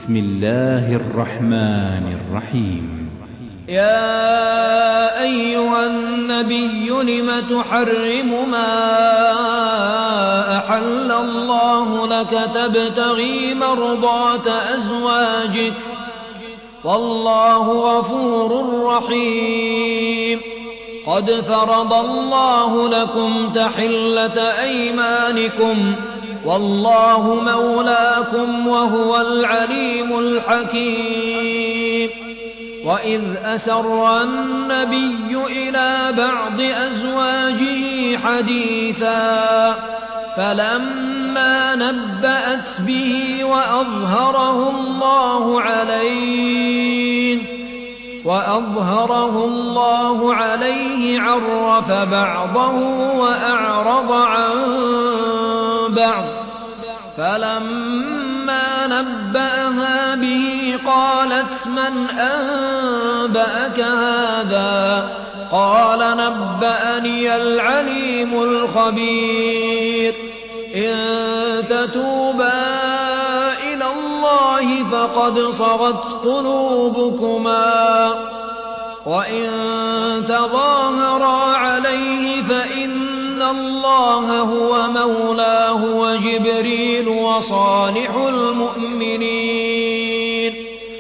بسم الله الرحمن الرحيم. يا أيها النبي لم تحرم ما أحل الله لك تبتغي مرضات أزواجك والله غفور رحيم. قد فرض الله لكم تحلة أيمانكم والله مولاكم وهو العليم الحكيم. وإذ أسر النبي إلى بعض أزواجه حديثا فلما نبأت به وأظهره الله عليه عرف بعضه وأعرض عن بعض. فلما نبأها به قالت من أنبأك هذا؟ قال نبأني العليم الخبير. إن تتوبا إلى الله فقد صغت قلوبكما وإن تظاهرا عليه فإن الله هو مولاه وجبريل وصالح المؤمنين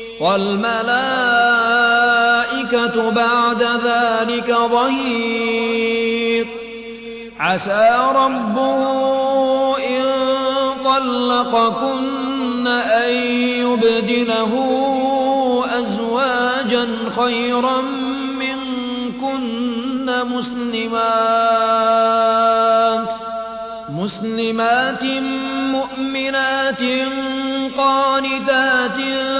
والملائكة بعد ذلك ظهير. عسى ربه إن طلقكن أن يبدله أزواجا خيرا منكن مسلمات مؤمنات قانتات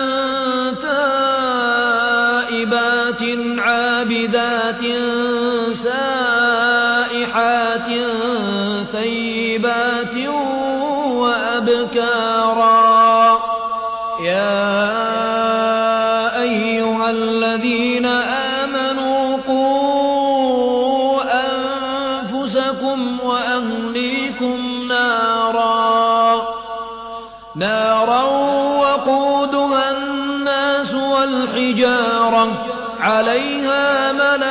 تائبات عابدات سائحات ثيبات وأبكارا. يا أيها الذين آمنوا قوا أنفسكم وأهليكم نارا وقودها الناس والحجارة عليها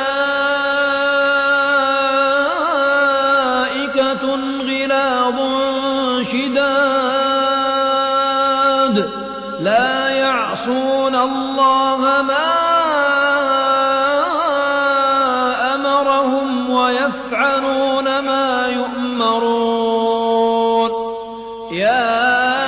ملائكة غلاظ شداد لا يعصون الله ما أمرهم ويفعلون ما يؤمرون. يا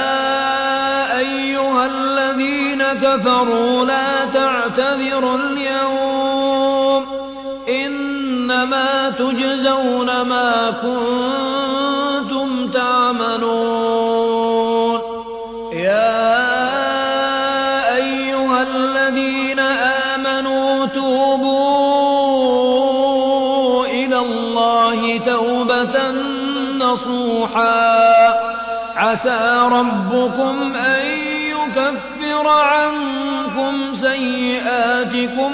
أيها الذين كفروا لا تعتذروا اليوم إنما تجزون ما كنتم تعملون. يا أيها الذين آمنوا توبوا إلى الله توبة نصوحا عسى ربكم أن يكفر عنكم سيئاتكم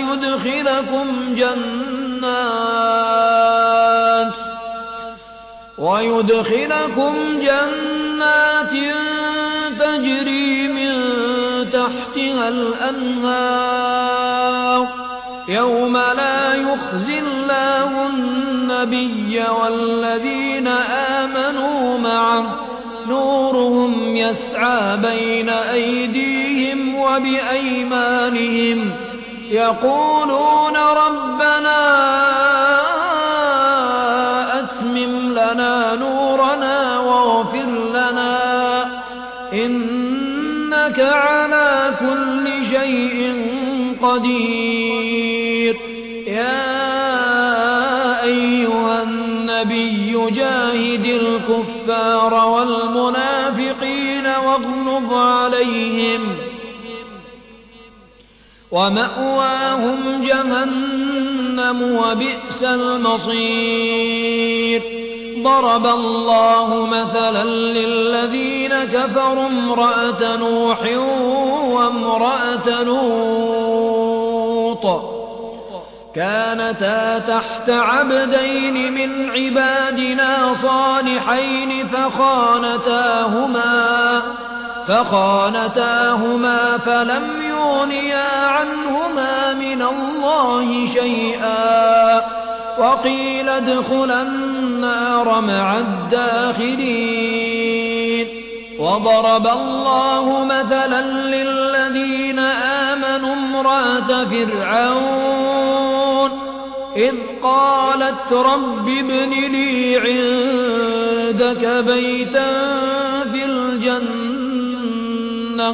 ويدخلكم جنات تجري من تحتها الأنهار يوم لا يخزي الله النبي والذين آمنوا معه نورهم يسعى بين أيديهم وبأيمانهم يقولون ربنا أتمم لنا نورنا واغفر لنا إنك على كل شيء قدير. يا أيها النبي جاهد الكفار والمنافقين واغلظ عليهم ومأواهم جهنم وبئس المصير. ضرب الله مثلا للذين كفروا امرأة نوح وامرأة لوط كانتا تحت عبدين من عبادنا صالحين فخانتاهما فلم يغنيا عنهما من الله شيئا وقيل ادخلا النار مع الداخلين. وضرب الله مثلا للذين آمنوا امرأة فرعون إذ قالت رب ابن لي عندك بيتا في الجنة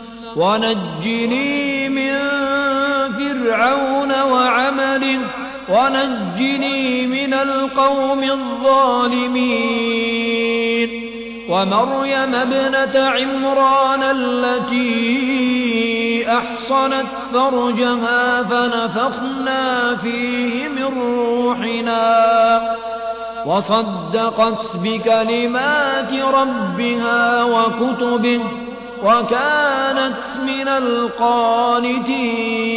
ونجني من فرعون وعمله ونجني من القوم الظالمين. ومريم ابنة عمران التي أحصنت فرجها فنفخنا فيه من روحنا وصدقت بكلمات ربها وكتبه وكانت من القانتين.